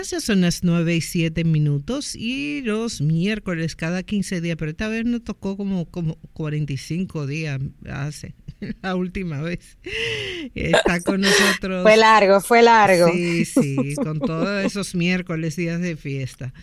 Son las 9:07 y los miércoles cada 15 días, pero esta vez nos tocó como 45 días hace la última vez. Está con Fue nosotros, largo, fue largo. sí, sí, con todos esos miércoles, días de fiesta.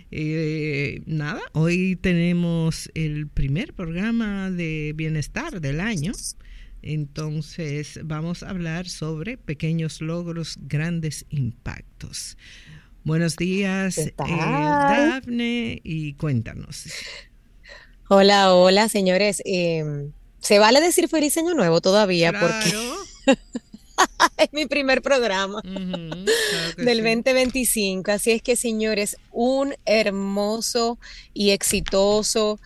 Nada, hoy tenemos el primer programa de bienestar del año. Entonces vamos a hablar sobre pequeños logros, grandes impactos. Buenos días, ¿Qué tal? Dafne, y cuéntanos. Hola, hola, señores. ¿Se vale decir feliz año nuevo todavía? Porque Claro. es mi primer programa Ujú, claro que del sí. 2025. Así es que, señores, un hermoso y exitoso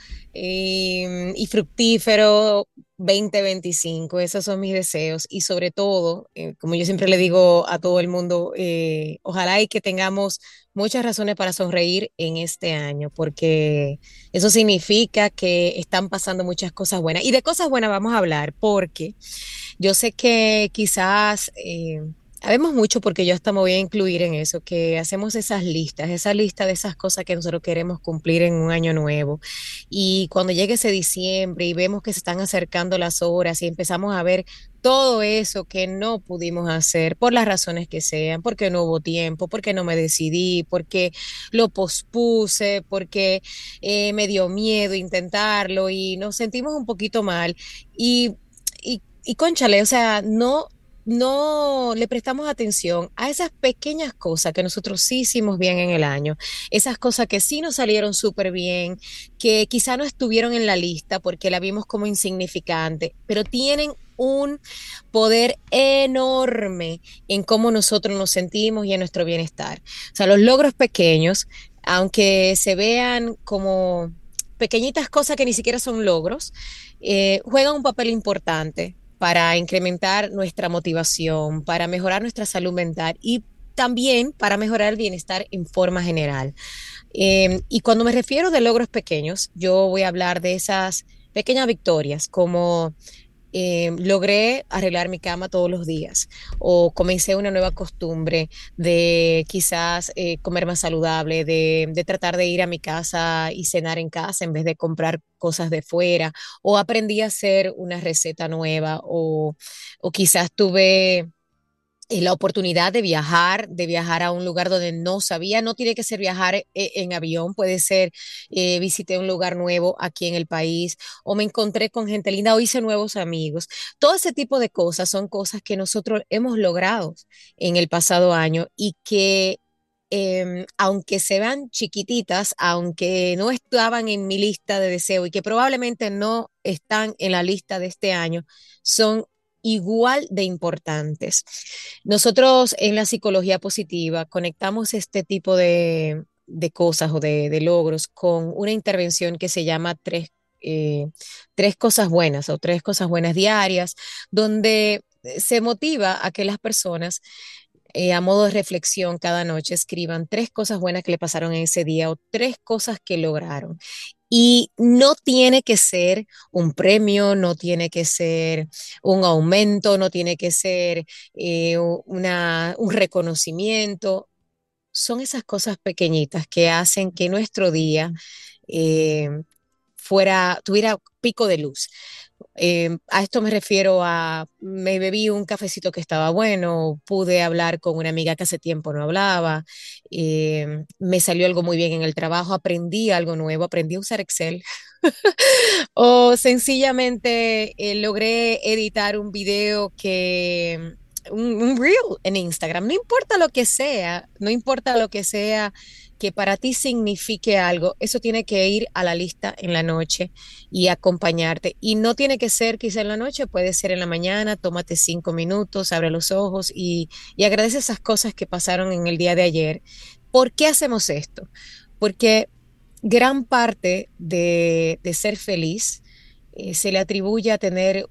y fructífero 2025. Esos son mis deseos. Y sobre todo, como yo siempre le digo a todo el mundo, ojalá y que tengamos muchas razones para sonreír en este año, porque eso significa que están pasando muchas cosas buenas. Y de cosas buenas vamos a hablar, porque yo sé que quizás habemos mucho, porque yo hasta me voy a incluir en eso, que hacemos esa lista de esas cosas que nosotros queremos cumplir en un año nuevo. Y cuando llegue ese diciembre y vemos que se están acercando las horas y empezamos a ver todo eso que no pudimos hacer por las razones que sean, porque no hubo tiempo, porque no me decidí, porque lo pospuse, porque me dio miedo intentarlo y nos sentimos un poquito mal. Y cónchale, o sea, no le prestamos atención a esas pequeñas cosas que nosotros sí hicimos bien en el año, esas cosas que sí nos salieron súper bien, que quizá no estuvieron en la lista porque la vimos como insignificante, pero tienen un poder enorme en cómo nosotros nos sentimos y en nuestro bienestar. O sea, los logros pequeños, aunque se vean como pequeñitas cosas que ni siquiera son logros, juegan un papel importante para incrementar nuestra motivación, para mejorar nuestra salud mental y también para mejorar el bienestar en forma general. Y cuando me refiero de logros pequeños, yo voy a hablar de esas pequeñas victorias, como logré arreglar mi cama todos los días o comencé una nueva costumbre de quizás comer más saludable, de tratar de ir a mi casa y cenar en casa en vez de comprar cosas de fuera, o aprendí a hacer una receta nueva, o quizás tuve la oportunidad de viajar a un lugar donde no sabía. No tiene que ser viajar en avión, puede ser visité un lugar nuevo aquí en el país, o me encontré con gente linda, o hice nuevos amigos. Todo ese tipo de cosas son cosas que nosotros hemos logrado en el pasado año y que aunque se vean chiquititas, aunque no estaban en mi lista de deseo y que probablemente no están en la lista de este año, son igual de importantes. Nosotros en la psicología positiva conectamos este tipo de cosas o de logros con una intervención que se llama tres cosas buenas o tres cosas buenas diarias, donde se motiva a que las personas a modo de reflexión cada noche escriban tres cosas buenas que le pasaron en ese día o tres cosas que lograron. Y no tiene que ser un premio, no tiene que ser un aumento, no tiene que ser un reconocimiento. Son esas cosas pequeñitas que hacen que nuestro día eh, tuviera pico de luz. A esto me refiero a, me bebí un cafecito que estaba bueno, pude hablar con una amiga que hace tiempo no hablaba, me salió algo muy bien en el trabajo, aprendí algo nuevo, aprendí a usar Excel, o sencillamente logré editar un video un reel en Instagram. No importa lo que sea, no importa lo que sea que para ti signifique algo, eso tiene que ir a la lista en la noche y acompañarte. Y no tiene que ser quizá en la noche, puede ser en la mañana, tómate 5 minutos, abre los ojos y agradece esas cosas que pasaron en el día de ayer. ¿Por qué hacemos esto? Porque gran parte de ser feliz se le atribuye a tener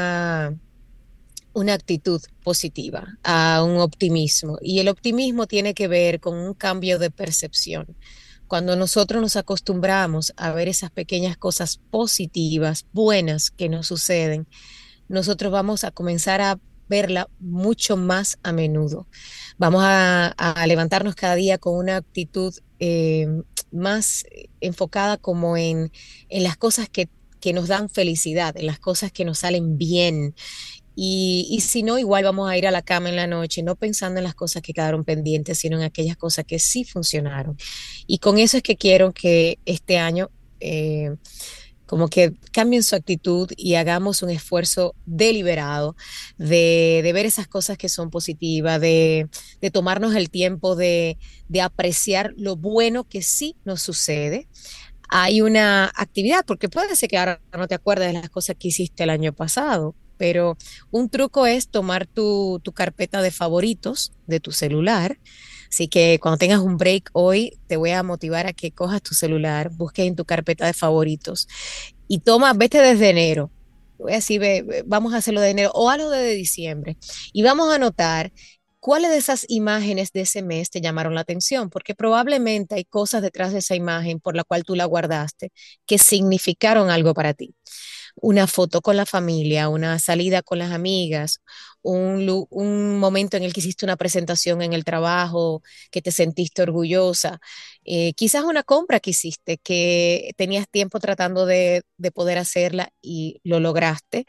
una actitud positiva, a un optimismo. Y el optimismo tiene que ver con un cambio de percepción. Cuando nosotros nos acostumbramos a ver esas pequeñas cosas positivas, buenas que nos suceden, nosotros vamos a comenzar a verla mucho más a menudo. Vamos a levantarnos cada día con una actitud más enfocada como en las cosas que nos dan felicidad, en las cosas que nos salen bien. Y si no, igual vamos a ir a la cama en la noche, no pensando en las cosas que quedaron pendientes, sino en aquellas cosas que sí funcionaron. Y con eso es que quiero que este año como que cambien su actitud y hagamos un esfuerzo deliberado de ver esas cosas que son positivas, de tomarnos el tiempo de apreciar lo bueno que sí nos sucede. Hay una actividad, porque puede ser que ahora no te acuerdes de las cosas que hiciste el año pasado, pero un truco es tomar tu carpeta de favoritos de tu celular. Así que cuando tengas un break hoy, te voy a motivar a que cojas tu celular, busques en tu carpeta de favoritos y toma, vete desde enero. Voy a decir, vamos a hacerlo de enero o algo de diciembre y vamos a anotar cuáles de esas imágenes de ese mes te llamaron la atención, porque probablemente hay cosas detrás de esa imagen por la cual tú la guardaste que significaron algo para ti. Una foto con la familia, una salida con las amigas, un momento en el que hiciste una presentación en el trabajo, que te sentiste orgullosa, quizás una compra que hiciste, que tenías tiempo tratando de poder hacerla y lo lograste,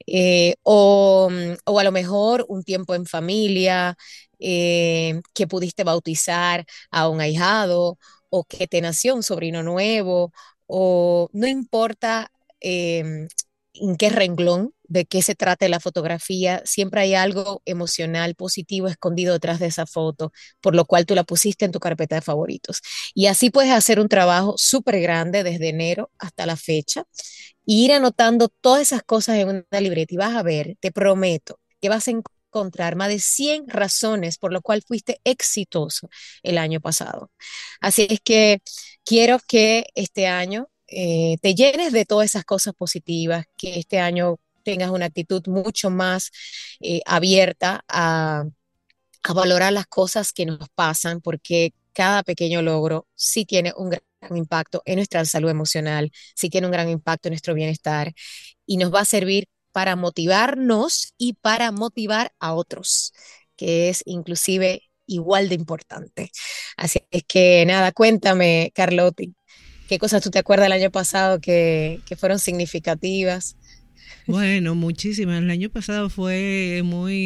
o a lo mejor un tiempo en familia, que pudiste bautizar a un ahijado, o que te nació un sobrino nuevo, o no importa en qué renglón, de qué se trata la fotografía, siempre hay algo emocional positivo escondido detrás de esa foto, por lo cual tú la pusiste en tu carpeta de favoritos. Y así puedes hacer un trabajo súper grande desde enero hasta la fecha y ir anotando todas esas cosas en una libreta y vas a ver, te prometo, que vas a encontrar más de 100 razones por lo cual fuiste exitoso el año pasado. Así es que quiero que este año te llenes de todas esas cosas positivas, que este año tengas una actitud mucho más abierta a valorar las cosas que nos pasan, porque cada pequeño logro sí tiene un gran impacto en nuestra salud emocional, sí tiene un gran impacto en nuestro bienestar y nos va a servir para motivarnos y para motivar a otros, que es inclusive igual de importante. Así es que nada, cuéntame, Carlotti, ¿qué cosas tú te acuerdas del año pasado que fueron significativas? Bueno, muchísimas. El año pasado fue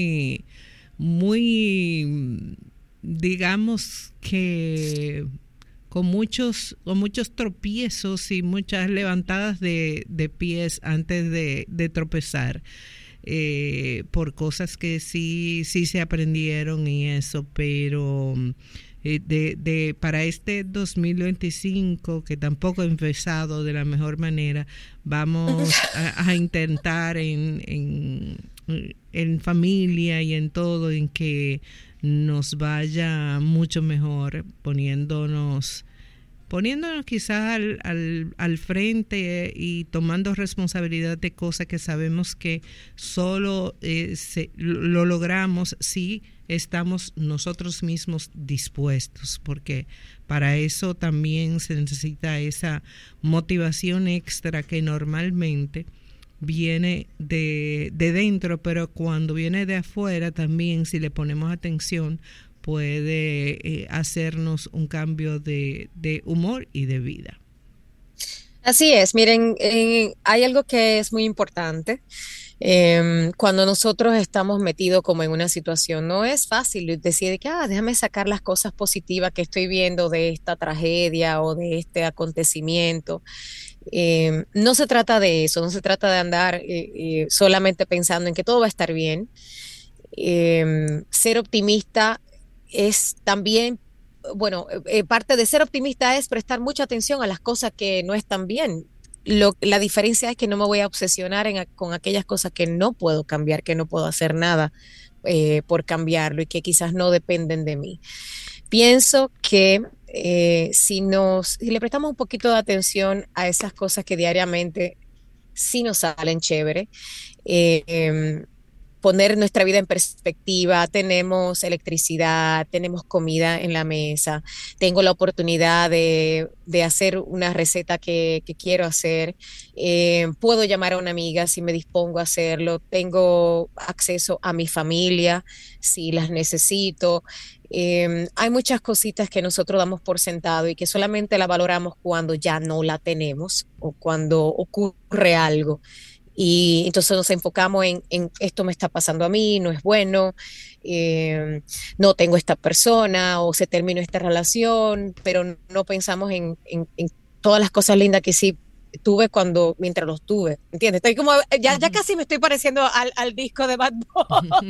muy, digamos que con muchos tropiezos y muchas levantadas de pies antes de tropezar. Por cosas que sí se aprendieron y eso, pero para este 2025, que tampoco he empezado de la mejor manera, vamos a intentar en familia y en todo, en que nos vaya mucho mejor, poniéndonos quizás al frente y tomando responsabilidad de cosas que sabemos que solo lo logramos si estamos nosotros mismos dispuestos, porque para eso también se necesita esa motivación extra que normalmente viene de dentro, pero cuando viene de afuera también, si le ponemos atención, puede hacernos un cambio de humor y de vida. Así es, miren, hay algo que es muy importante. Cuando nosotros estamos metidos como en una situación, no es fácil decir que, déjame sacar las cosas positivas que estoy viendo de esta tragedia o de este acontecimiento. No se trata de eso, no se trata de andar solamente pensando en que todo va a estar bien. Ser optimista es también, bueno, parte de ser optimista es prestar mucha atención a las cosas que no están bien. La diferencia es que no me voy a obsesionar con aquellas cosas que no puedo cambiar, que no puedo hacer nada por cambiarlo y que quizás no dependen de mí. Pienso que si le prestamos un poquito de atención a esas cosas que diariamente sí nos salen chévere, poner nuestra vida en perspectiva. Tenemos electricidad, tenemos comida en la mesa, tengo la oportunidad de hacer una receta que quiero hacer, puedo llamar a una amiga si me dispongo a hacerlo, tengo acceso a mi familia si las necesito. Hay muchas cositas que nosotros damos por sentado y que solamente la valoramos cuando ya no la tenemos o cuando ocurre algo. Y entonces nos enfocamos en esto me está pasando a mí, no es bueno, no tengo esta persona o se terminó esta relación, pero no pensamos en todas las cosas lindas que sí tuve mientras los tuve, ¿entiendes? Estoy como, ya casi me estoy pareciendo al disco de Bad Bunny.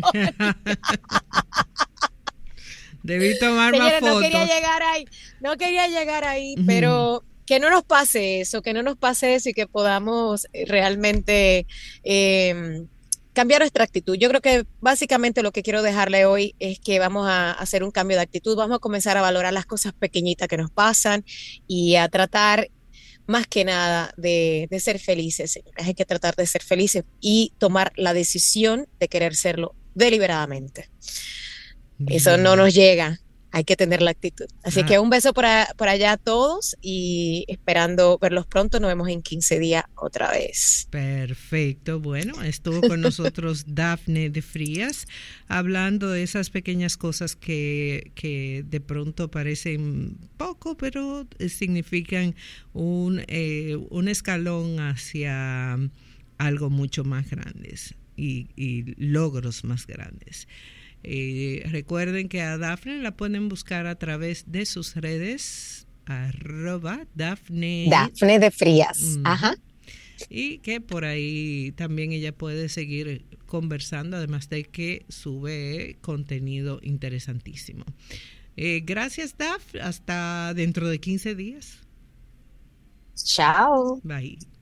Debí tomar más Señores, fotos. no quería llegar ahí, pero que no nos pase eso, y que podamos realmente cambiar nuestra actitud. Yo creo que básicamente lo que quiero dejarle hoy es que vamos a hacer un cambio de actitud, vamos a comenzar a valorar las cosas pequeñitas que nos pasan y a tratar más que nada de ser felices, señores. Hay que tratar de ser felices y tomar la decisión de querer serlo deliberadamente. Eso no nos llega, hay que tener la actitud. Así que un beso por allá a todos y esperando verlos pronto. Nos vemos en 15 días otra vez. Perfecto. Bueno, estuvo con nosotros Dafne de Frías hablando de esas pequeñas cosas que de pronto parecen poco, pero significan un escalón hacia algo mucho más grandes y logros más grandes. Recuerden que a Dafne la pueden buscar a través de sus redes @Dafne de Frías. Ajá. Y que por ahí también ella puede seguir conversando, además de que sube contenido interesantísimo. Gracias, Daf, hasta dentro de 15 días. Chao. Bye.